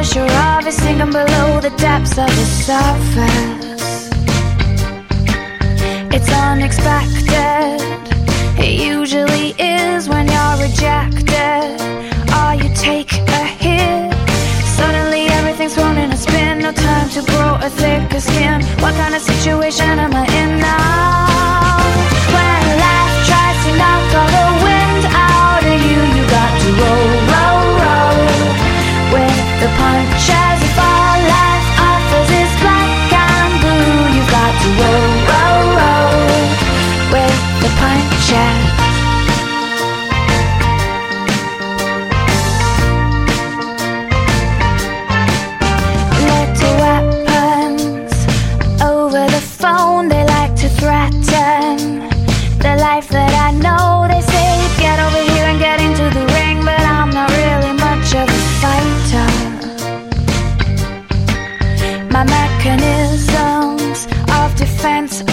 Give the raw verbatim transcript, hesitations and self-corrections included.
push her off is sinking below the depths of the surface. It's unexpected, it usually is when you're rejected. Or you take a hit, suddenly everything's thrown in a spin. No time to grow a thicker skin. What kind of situation am I in now? When life tries to knock all the wind out of you, you got to roll, roll, roll with the punches. If all life offers is black and blue, you got to roll, roll, roll with the punches. Little weapons over the phone, they like to threaten the life that I know. They say get over here and get into the ring, but I'm not really much of a fighter. My mechanisms of defense